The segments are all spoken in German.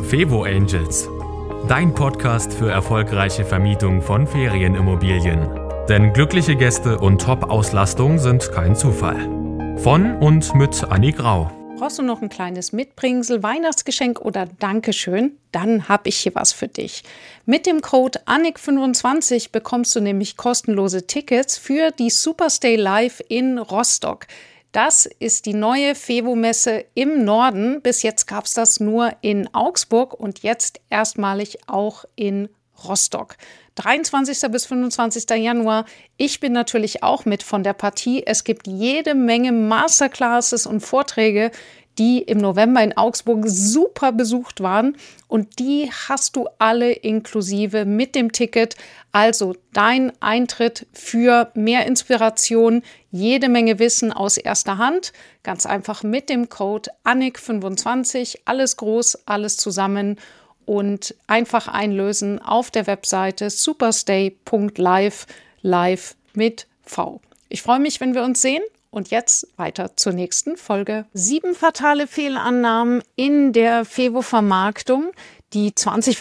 Fevo Angels, dein Podcast für erfolgreiche Vermietung von Ferienimmobilien. Denn glückliche Gäste und Top-Auslastung sind kein Zufall. Von und mit Anni Grau. Brauchst du noch ein kleines Mitbringsel, Weihnachtsgeschenk oder Dankeschön? Dann habe ich hier was für dich. Mit dem Code ANNIK25 bekommst du nämlich kostenlose Tickets für die Superstay Live in Rostock. Das ist die neue Fevo-Messe im Norden. Bis jetzt gab es das nur in Augsburg und jetzt erstmalig auch in Rostock. 23. bis 25. Januar. Ich bin natürlich auch mit von der Partie. Es gibt jede Menge Masterclasses und Vorträge, die im November in Augsburg super besucht waren. Und die hast du alle inklusive mit dem Ticket. Also dein Eintritt für mehr Inspiration, jede Menge Wissen aus erster Hand. Ganz einfach mit dem Code ANNIK25. Alles groß, alles zusammen. Und einfach einlösen auf der Webseite superstay.live, live mit V. Ich freue mich, wenn wir uns sehen. Und jetzt weiter zur nächsten Folge. 7 fatale Fehlannahmen in der Fevo-Vermarktung, die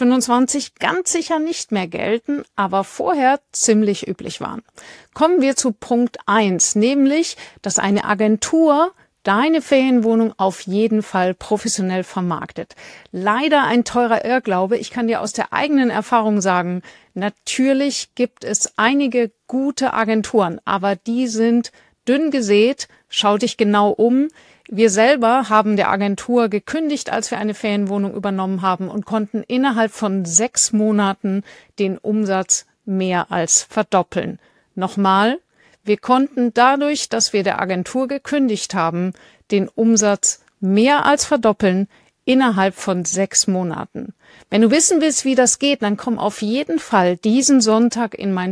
2025 ganz sicher nicht mehr gelten, aber vorher ziemlich üblich waren. Kommen wir zu Punkt 1, nämlich, dass eine Agentur deine Ferienwohnung auf jeden Fall professionell vermarktet. Leider ein teurer Irrglaube. Ich kann dir aus der eigenen Erfahrung sagen, natürlich gibt es einige gute Agenturen, aber die sind dünn gesät. Schau dich genau um. Wir selber haben der Agentur gekündigt, als wir eine Ferienwohnung übernommen haben und konnten innerhalb von 6 Monaten den Umsatz mehr als verdoppeln. Nochmal. Wir konnten dadurch, dass wir der Agentur gekündigt haben, den Umsatz mehr als verdoppeln innerhalb von 6 Monaten. Wenn du wissen willst, wie das geht, dann komm auf jeden Fall diesen Sonntag in mein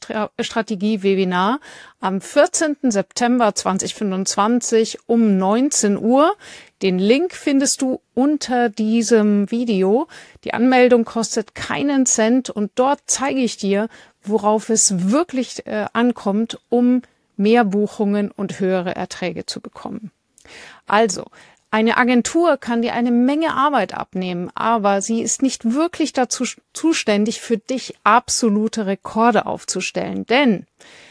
Preisstrategie-Webinar am 14. September 2025 um 19 Uhr. Den Link findest du unter diesem Video. Die Anmeldung kostet keinen Cent und dort zeige ich dir, worauf es wirklich ankommt, um mehr Buchungen und höhere Erträge zu bekommen. Also, eine Agentur kann dir eine Menge Arbeit abnehmen, aber sie ist nicht wirklich dazu zuständig, für dich absolute Rekorde aufzustellen. Denn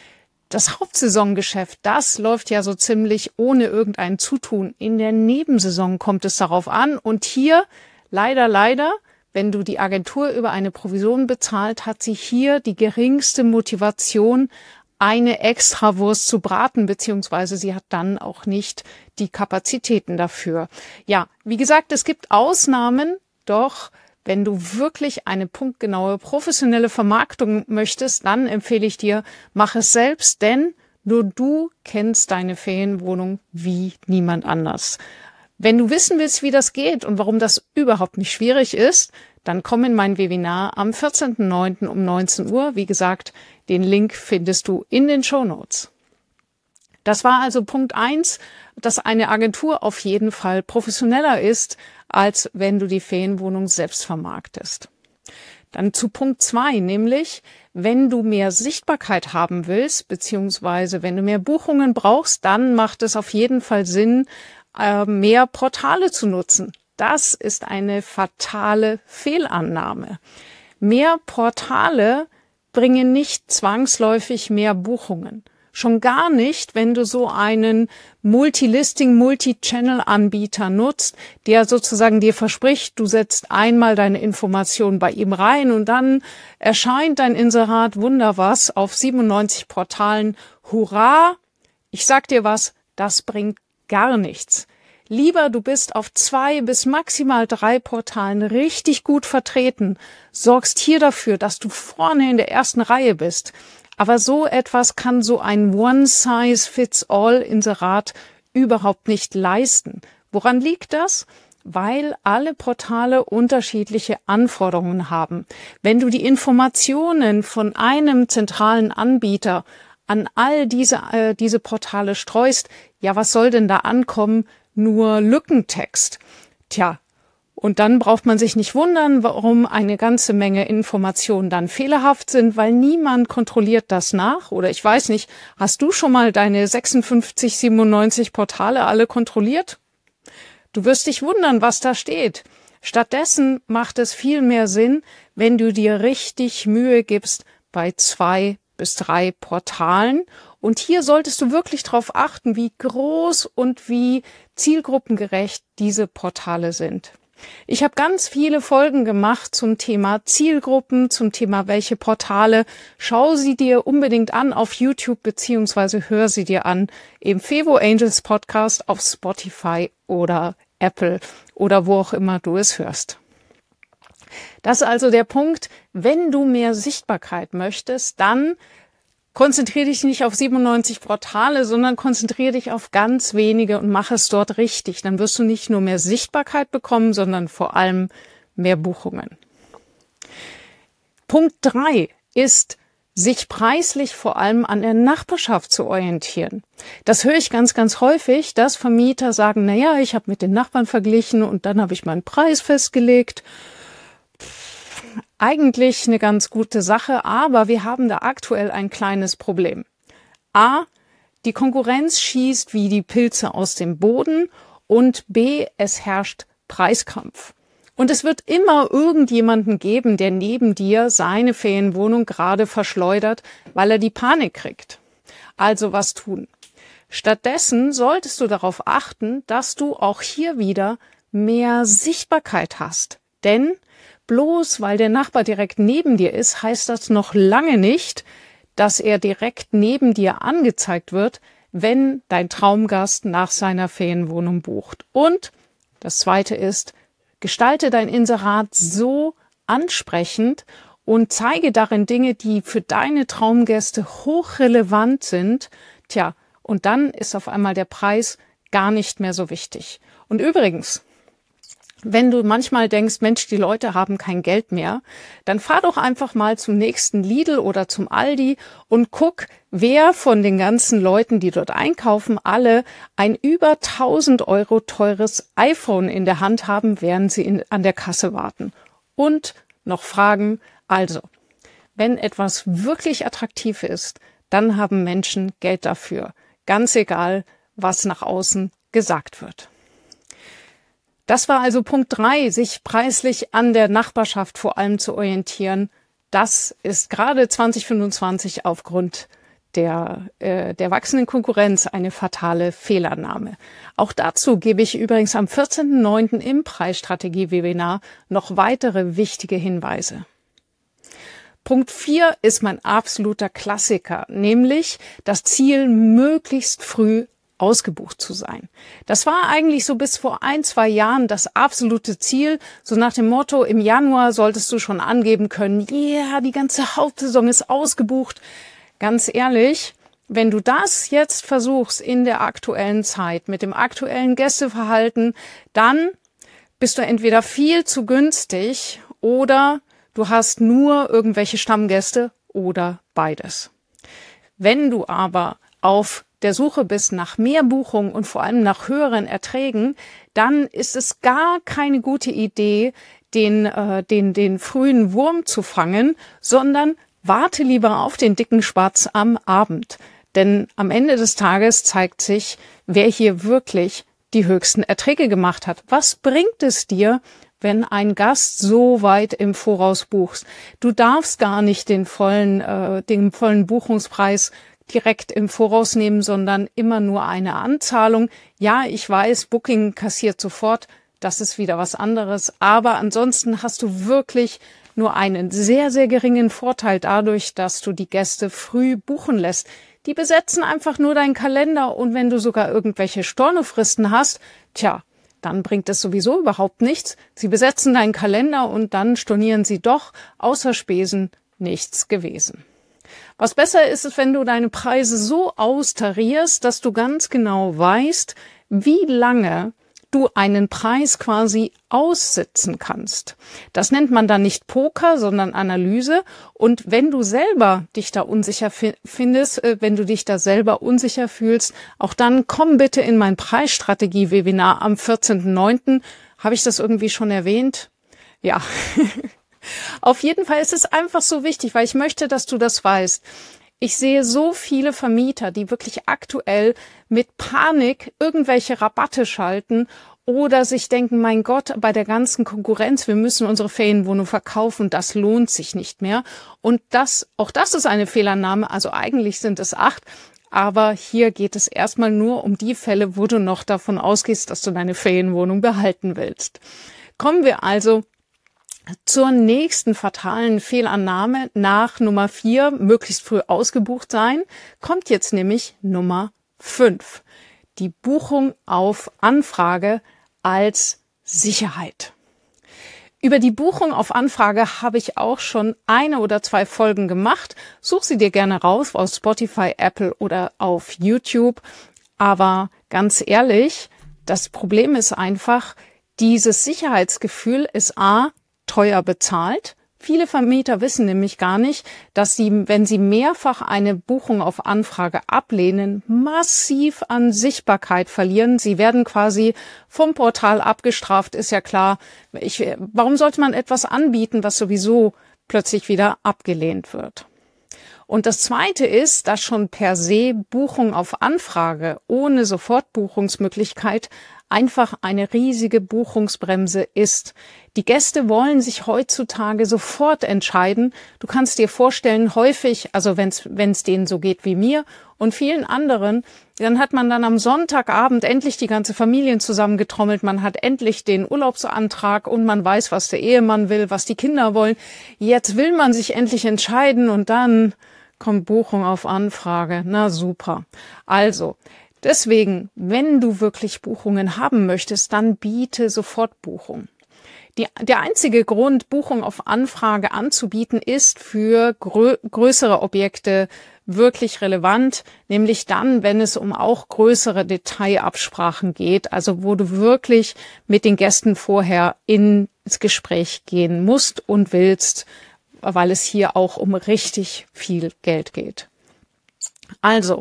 das Hauptsaisongeschäft, das läuft ja so ziemlich ohne irgendein Zutun. In der Nebensaison kommt es darauf an. Und hier, leider, wenn du die Agentur über eine Provision bezahlt, hat sie hier die geringste Motivation, eine Extrawurst zu braten, beziehungsweise sie hat dann auch nicht die Kapazitäten dafür. Ja, wie gesagt, es gibt Ausnahmen, doch wenn du wirklich eine punktgenaue professionelle Vermarktung möchtest, dann empfehle ich dir, mach es selbst, denn nur du kennst deine Ferienwohnung wie niemand anders. Wenn du wissen willst, wie das geht und warum das überhaupt nicht schwierig ist, dann komm in mein Webinar am 14.09. um 19 Uhr. Wie gesagt, den Link findest du in den Shownotes. Das war also Punkt 1, dass eine Agentur auf jeden Fall professioneller ist, als wenn du die Ferienwohnung selbst vermarktest. Dann zu Punkt 2, nämlich, wenn du mehr Sichtbarkeit haben willst, beziehungsweise wenn du mehr Buchungen brauchst, dann macht es auf jeden Fall Sinn, mehr Portale zu nutzen. Das ist eine fatale Fehlannahme. Mehr Portale bringen nicht zwangsläufig mehr Buchungen. Schon gar nicht, wenn du so einen Multilisting, Multi-Channel-Anbieter nutzt, der sozusagen dir verspricht, du setzt einmal deine Information bei ihm rein und dann erscheint dein Inserat wunderwas auf 97 Portalen. Hurra! Ich sag dir was, das bringt gar nichts. Lieber, du bist auf 2 bis maximal 3 Portalen richtig gut vertreten, sorgst hier dafür, dass du vorne in der ersten Reihe bist. Aber so etwas kann so ein One-Size-Fits-All-Inserat überhaupt nicht leisten. Woran liegt das? Weil alle Portale unterschiedliche Anforderungen haben. Wenn du die Informationen von einem zentralen Anbieter an all diese Portale streust, ja, was soll denn da ankommen? Nur Lückentext. Tja, und dann braucht man sich nicht wundern, warum eine ganze Menge Informationen dann fehlerhaft sind, weil niemand kontrolliert das nach. Oder ich weiß nicht, hast du schon mal deine 56, 97 Portale alle kontrolliert? Du wirst dich wundern, was da steht. Stattdessen macht es viel mehr Sinn, wenn du dir richtig Mühe gibst bei 2 bis 3 Portalen. Und hier solltest du wirklich darauf achten, wie groß und wie zielgruppengerecht diese Portale sind. Ich habe ganz viele Folgen gemacht zum Thema Zielgruppen, zum Thema welche Portale. Schau sie dir unbedingt an auf YouTube beziehungsweise hör sie dir an im Fevo Angels Podcast auf Spotify oder Apple oder wo auch immer du es hörst. Das ist also der Punkt, wenn du mehr Sichtbarkeit möchtest, dann konzentriere dich nicht auf 97 Portale, sondern konzentriere dich auf ganz wenige und mach es dort richtig. Dann wirst du nicht nur mehr Sichtbarkeit bekommen, sondern vor allem mehr Buchungen. Punkt 3 ist, sich preislich vor allem an der Nachbarschaft zu orientieren. Das höre ich ganz, ganz häufig, dass Vermieter sagen, naja, ich habe mit den Nachbarn verglichen und dann habe ich meinen Preis festgelegt. Eigentlich eine ganz gute Sache, aber wir haben da aktuell ein kleines Problem. A, die Konkurrenz schießt wie die Pilze aus dem Boden und B, es herrscht Preiskampf. Und es wird immer irgendjemanden geben, der neben dir seine Ferienwohnung gerade verschleudert, weil er die Panik kriegt. Also was tun? Stattdessen solltest du darauf achten, dass du auch hier wieder mehr Sichtbarkeit hast. Denn bloß weil der Nachbar direkt neben dir ist, heißt das noch lange nicht, dass er direkt neben dir angezeigt wird, wenn dein Traumgast nach seiner Ferienwohnung bucht. Und das Zweite ist, gestalte dein Inserat so ansprechend und zeige darin Dinge, die für deine Traumgäste hochrelevant sind. Tja, und dann ist auf einmal der Preis gar nicht mehr so wichtig. Und übrigens, wenn du manchmal denkst, Mensch, die Leute haben kein Geld mehr, dann fahr doch einfach mal zum nächsten Lidl oder zum Aldi und guck, wer von den ganzen Leuten, die dort einkaufen, alle ein über 1000 € teures iPhone in der Hand haben, während sie an der Kasse warten. Und noch fragen, also, wenn etwas wirklich attraktiv ist, dann haben Menschen Geld dafür. Ganz egal, was nach außen gesagt wird. Das war also Punkt 3, sich preislich an der Nachbarschaft vor allem zu orientieren. Das ist gerade 2025 aufgrund der wachsenden Konkurrenz eine fatale Fehlannahme. Auch dazu gebe ich übrigens am 14.09. im Preisstrategie-Webinar noch weitere wichtige Hinweise. Punkt 4 ist mein absoluter Klassiker, nämlich das Ziel, möglichst früh ausgebucht zu sein. Das war eigentlich so bis vor 1-2 Jahren das absolute Ziel, so nach dem Motto, im Januar solltest du schon angeben können, yeah, die ganze Hauptsaison ist ausgebucht. Ganz ehrlich, wenn du das jetzt versuchst in der aktuellen Zeit mit dem aktuellen Gästeverhalten, dann bist du entweder viel zu günstig oder du hast nur irgendwelche Stammgäste oder beides. Wenn du aber auf der Suche bist nach mehr Buchungen und vor allem nach höheren Erträgen, dann ist es gar keine gute Idee, den frühen Wurm zu fangen, sondern warte lieber auf den dicken Spatz am Abend. Denn am Ende des Tages zeigt sich, wer hier wirklich die höchsten Erträge gemacht hat. Was bringt es dir, wenn ein Gast so weit im Voraus buchst? Du darfst gar nicht den vollen Buchungspreis direkt im Voraus nehmen, sondern immer nur eine Anzahlung. Ja, ich weiß, Booking kassiert sofort, das ist wieder was anderes, aber ansonsten hast du wirklich nur einen sehr, sehr geringen Vorteil dadurch, dass du die Gäste früh buchen lässt. Die besetzen einfach nur deinen Kalender und wenn du sogar irgendwelche Stornofristen hast, dann bringt es sowieso überhaupt nichts. Sie besetzen deinen Kalender und dann stornieren sie doch, außer Spesen nichts gewesen. Was besser ist, ist, wenn du deine Preise so austarierst, dass du ganz genau weißt, wie lange du einen Preis quasi aussitzen kannst. Das nennt man dann nicht Poker, sondern Analyse. Und wenn du selber dich da unsicher findest, wenn du dich da selber unsicher fühlst, auch dann komm bitte in mein Preisstrategie-Webinar am 14.09. Habe ich das irgendwie schon erwähnt? Ja. Auf jeden Fall ist es einfach so wichtig, weil ich möchte, dass du das weißt. Ich sehe so viele Vermieter, die wirklich aktuell mit Panik irgendwelche Rabatte schalten oder sich denken, mein Gott, bei der ganzen Konkurrenz, wir müssen unsere Ferienwohnung verkaufen, das lohnt sich nicht mehr. Und auch das ist eine Fehlannahme, also eigentlich sind es 8, aber hier geht es erstmal nur um die Fälle, wo du noch davon ausgehst, dass du deine Ferienwohnung behalten willst. Kommen wir also zur nächsten fatalen Fehlannahme nach Nummer 4, möglichst früh ausgebucht sein, kommt jetzt nämlich Nummer 5. Die Buchung auf Anfrage als Sicherheit. Über die Buchung auf Anfrage habe ich auch schon 1 oder 2 Folgen gemacht. Such sie dir gerne raus auf Spotify, Apple oder auf YouTube. Aber ganz ehrlich, das Problem ist einfach, dieses Sicherheitsgefühl ist teuer bezahlt. Viele Vermieter wissen nämlich gar nicht, dass sie, wenn sie mehrfach eine Buchung auf Anfrage ablehnen, massiv an Sichtbarkeit verlieren. Sie werden quasi vom Portal abgestraft, ist ja klar. Warum sollte man etwas anbieten, was sowieso plötzlich wieder abgelehnt wird? Und das Zweite ist, dass schon per se Buchung auf Anfrage ohne Sofortbuchungsmöglichkeit einfach eine riesige Buchungsbremse ist. Die Gäste wollen sich heutzutage sofort entscheiden. Du kannst dir vorstellen, häufig, also wenn es denen so geht wie mir und vielen anderen, dann hat man dann am Sonntagabend endlich die ganze Familie zusammengetrommelt. Man hat endlich den Urlaubsantrag und man weiß, was der Ehemann will, was die Kinder wollen. Jetzt will man sich endlich entscheiden und dann kommt Buchung auf Anfrage. Na super. Also, deswegen, wenn du wirklich Buchungen haben möchtest, dann biete Sofortbuchung. Der einzige Grund, Buchung auf Anfrage anzubieten, ist für größere Objekte wirklich relevant, nämlich dann, wenn es um auch größere Detailabsprachen geht, also wo du wirklich mit den Gästen vorher ins Gespräch gehen musst und willst, weil es hier auch um richtig viel Geld geht. Also,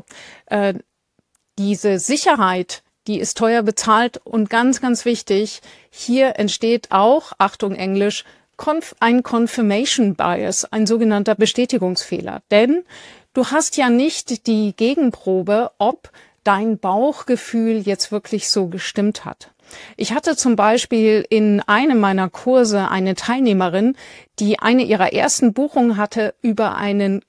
diese Sicherheit, die ist teuer bezahlt und ganz, ganz wichtig, hier entsteht auch, Achtung Englisch, ein Confirmation Bias, ein sogenannter Bestätigungsfehler. Denn du hast ja nicht die Gegenprobe, ob dein Bauchgefühl jetzt wirklich so gestimmt hat. Ich hatte zum Beispiel in einem meiner Kurse eine Teilnehmerin, die eine ihrer ersten Buchungen hatte über einen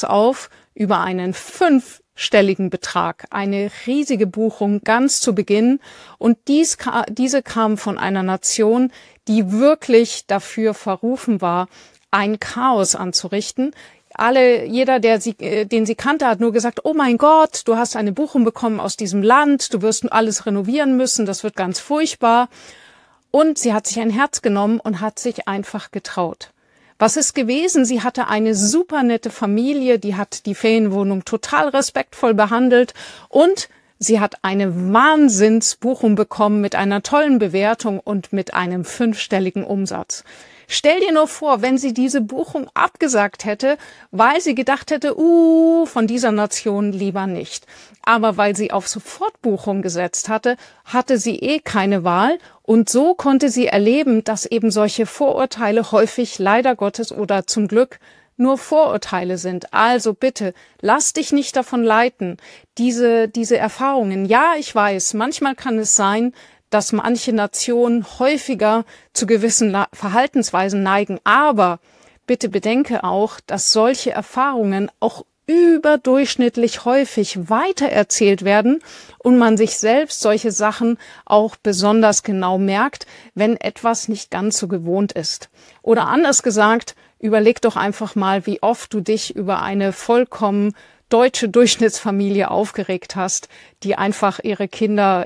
5-stelligen Betrag, eine riesige Buchung ganz zu Beginn. Und diese kam von einer Nation, die wirklich dafür verrufen war, ein Chaos anzurichten. Jeder, den sie kannte, hat nur gesagt, oh mein Gott, du hast eine Buchung bekommen aus diesem Land, du wirst alles renovieren müssen, das wird ganz furchtbar. Und sie hat sich ein Herz genommen und hat sich einfach getraut. Was ist gewesen? Sie hatte eine super nette Familie, die hat die Ferienwohnung total respektvoll behandelt und sie hat eine Wahnsinnsbuchung bekommen mit einer tollen Bewertung und mit einem 5-stelligen Umsatz. Stell dir nur vor, wenn sie diese Buchung abgesagt hätte, weil sie gedacht hätte, von dieser Nation lieber nicht. Aber weil sie auf Sofortbuchung gesetzt hatte, hatte sie keine Wahl. Und so konnte sie erleben, dass eben solche Vorurteile häufig leider Gottes oder zum Glück nur Vorurteile sind. Also bitte, lass dich nicht davon leiten. Diese Erfahrungen, ja, ich weiß, manchmal kann es sein, dass manche Nationen häufiger zu gewissen Verhaltensweisen neigen. Aber bitte bedenke auch, dass solche Erfahrungen auch überdurchschnittlich häufig weitererzählt werden und man sich selbst solche Sachen auch besonders genau merkt, wenn etwas nicht ganz so gewohnt ist. Oder anders gesagt, überleg doch einfach mal, wie oft du dich über eine vollkommen deutsche Durchschnittsfamilie aufgeregt hast, die einfach ihre Kinder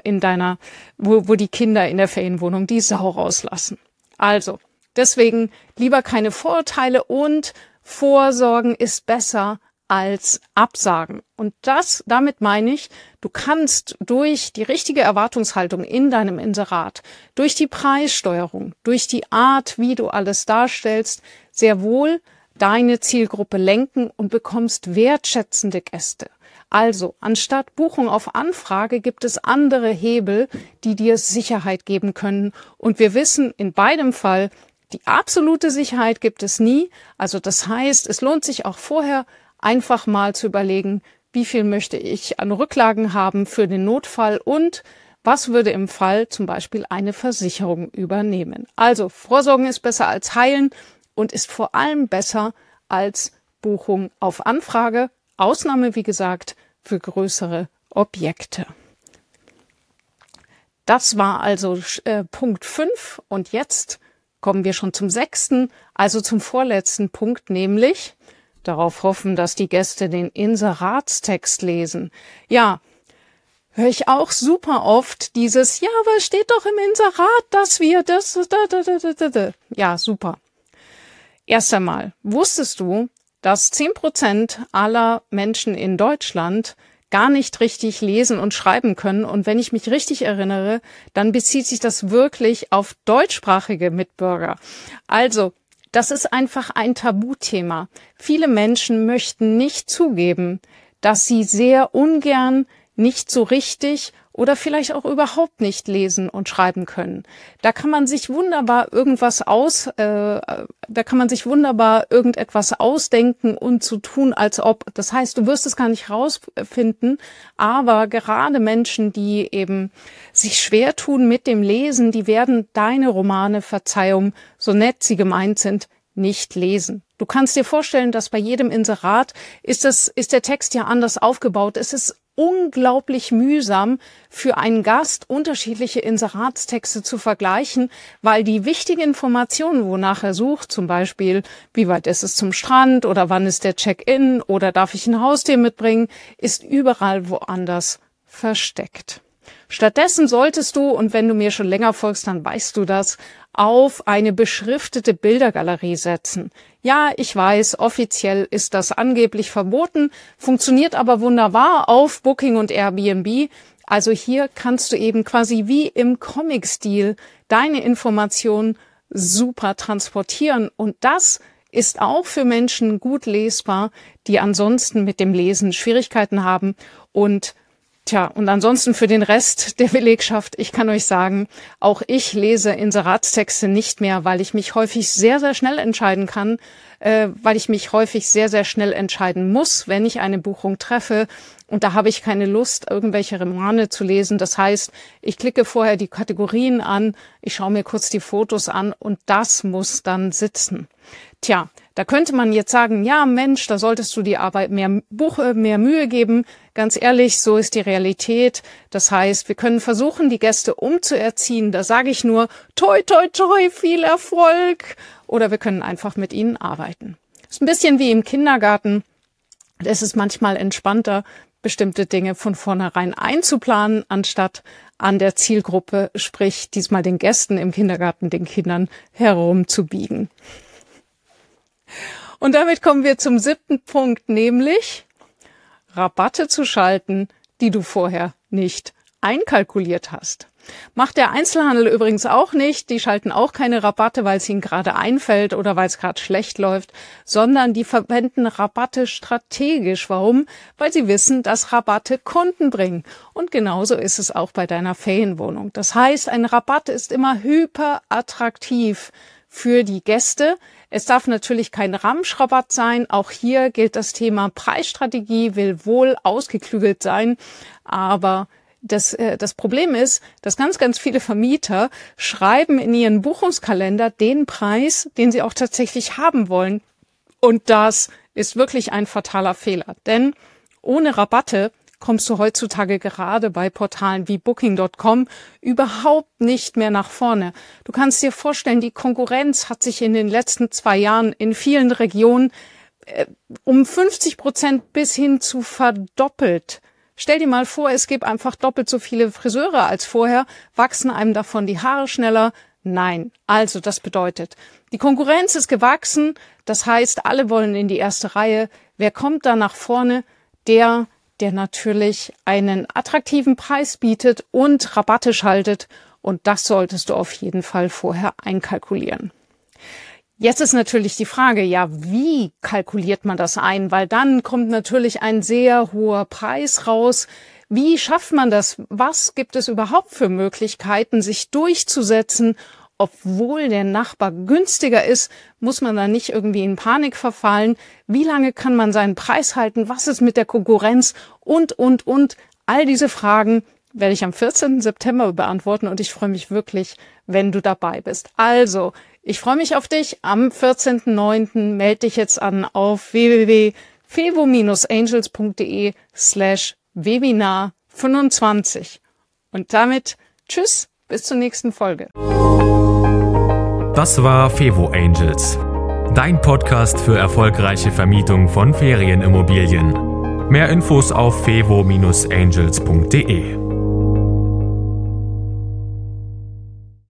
wo die Kinder in der Ferienwohnung die Sau rauslassen. Also, deswegen lieber keine Vorurteile und Vorsorgen ist besser als Absagen. Und damit meine ich, du kannst durch die richtige Erwartungshaltung in deinem Inserat, durch die Preissteuerung, durch die Art, wie du alles darstellst, sehr wohl deine Zielgruppe lenken und bekommst wertschätzende Gäste. Also, anstatt Buchung auf Anfrage gibt es andere Hebel, die dir Sicherheit geben können. Und wir wissen in beidem Fall, die absolute Sicherheit gibt es nie. Also das heißt, es lohnt sich auch vorher einfach mal zu überlegen, wie viel möchte ich an Rücklagen haben für den Notfall und Was würde im Fall zum Beispiel eine Versicherung übernehmen? Also Vorsorgen ist besser als heilen und ist vor allem besser als Buchung auf Anfrage. Ausnahme, wie gesagt, für größere Objekte. Das war also Punkt 5 und jetzt kommen wir schon zum 6., also zum vorletzten Punkt, nämlich darauf hoffen, dass die Gäste den Inseratstext lesen. Ja, höre ich auch super oft dieses, ja, aber es steht doch im Inserat, dass wir das, Ja, super. Erst einmal, wusstest du, dass 10% aller Menschen in Deutschland gar nicht richtig lesen und schreiben können? Und wenn ich mich richtig erinnere, dann bezieht sich das wirklich auf deutschsprachige Mitbürger. Also, das ist einfach ein Tabuthema. Viele Menschen möchten nicht zugeben, dass sie sehr ungern, nicht so richtig oder vielleicht auch überhaupt nicht lesen und schreiben können. Da kann man sich wunderbar irgendetwas ausdenken und so tun, als ob. Das heißt, du wirst es gar nicht rausfinden, aber gerade Menschen, die eben sich schwer tun mit dem Lesen, die werden deine Romane, Verzeihung, so nett sie gemeint sind, nicht lesen. Du kannst dir vorstellen, dass bei jedem Inserat ist der Text ja anders aufgebaut. Es ist unglaublich mühsam für einen Gast, unterschiedliche Inseratstexte zu vergleichen, weil die wichtigen Informationen, wonach er sucht, zum Beispiel, wie weit ist es zum Strand oder wann ist der Check-in oder darf ich ein Haustier mitbringen, ist überall woanders versteckt. Stattdessen solltest du, und wenn du mir schon länger folgst, dann weißt du das, auf eine beschriftete Bildergalerie setzen. Ja, ich weiß, offiziell ist das angeblich verboten, funktioniert aber wunderbar auf Booking und Airbnb. Also hier kannst du eben quasi wie im Comic-Stil deine Informationen super transportieren. Und das ist auch für Menschen gut lesbar, die ansonsten mit dem Lesen Schwierigkeiten haben. Und ansonsten für den Rest der Belegschaft, ich kann euch sagen, auch ich lese Inseratstexte nicht mehr, weil ich mich häufig sehr, sehr schnell entscheiden kann, weil ich mich häufig sehr, sehr schnell entscheiden muss, wenn ich eine Buchung treffe. Und da habe ich keine Lust, irgendwelche Romane zu lesen. Das heißt, ich klicke vorher die Kategorien an, ich schaue mir kurz die Fotos an und das muss dann sitzen. Da könnte man jetzt sagen, ja Mensch, da solltest du die Arbeit mehr Mühe geben. Ganz ehrlich, so ist die Realität. Das heißt, wir können versuchen, die Gäste umzuerziehen. Da sage ich nur, toi, toi, toi, viel Erfolg. Oder wir können einfach mit ihnen arbeiten. Ist ein bisschen wie im Kindergarten. Es ist manchmal entspannter, bestimmte Dinge von vornherein einzuplanen, anstatt an der Zielgruppe, sprich diesmal den Gästen im Kindergarten, den Kindern herumzubiegen. Und damit kommen wir zum 7. Punkt, nämlich Rabatte zu schalten, die du vorher nicht einkalkuliert hast. Macht der Einzelhandel übrigens auch nicht. Die schalten auch keine Rabatte, weil es ihnen gerade einfällt oder weil es gerade schlecht läuft, sondern die verwenden Rabatte strategisch. Warum? Weil sie wissen, dass Rabatte Kunden bringen. Und genauso ist es auch bei deiner Ferienwohnung. Das heißt, ein Rabatt ist immer hyper attraktiv für die Gäste. Es darf natürlich kein Ramschrabatt sein. Auch hier gilt das Thema Preisstrategie, will wohl ausgeklügelt sein. Aber das Problem ist, dass ganz, ganz viele Vermieter schreiben in ihren Buchungskalender den Preis, den sie auch tatsächlich haben wollen. Und das ist wirklich ein fataler Fehler. Denn ohne Rabatte kommst du heutzutage gerade bei Portalen wie Booking.com überhaupt nicht mehr nach vorne. Du kannst dir vorstellen, die Konkurrenz hat sich in den letzten 2 Jahren in vielen Regionen um 50% bis hin zu verdoppelt. Stell dir mal vor, es gibt einfach doppelt so viele Friseure als vorher, wachsen einem davon die Haare schneller? Nein. Also das bedeutet, die Konkurrenz ist gewachsen, das heißt, alle wollen in die erste Reihe. Wer kommt da nach vorne? Der natürlich einen attraktiven Preis bietet und Rabatte schaltet. Und das solltest du auf jeden Fall vorher einkalkulieren. Jetzt ist natürlich die Frage, ja, wie kalkuliert man das ein? Weil dann kommt natürlich ein sehr hoher Preis raus. Wie schafft man das? Was gibt es überhaupt für Möglichkeiten, sich durchzusetzen? Obwohl der Nachbar günstiger ist, muss man da nicht irgendwie in Panik verfallen. Wie lange kann man seinen Preis halten? Was ist mit der Konkurrenz? Und. All diese Fragen werde ich am 14. September beantworten und ich freue mich wirklich, wenn du dabei bist. Also, ich freue mich auf dich. Am 14.09. melde dich jetzt an auf www.fevo-angels.de/Webinar25. Und damit tschüss, bis zur nächsten Folge. Das war Fevo Angels, dein Podcast für erfolgreiche Vermietung von Ferienimmobilien. Mehr Infos auf fevo-angels.de.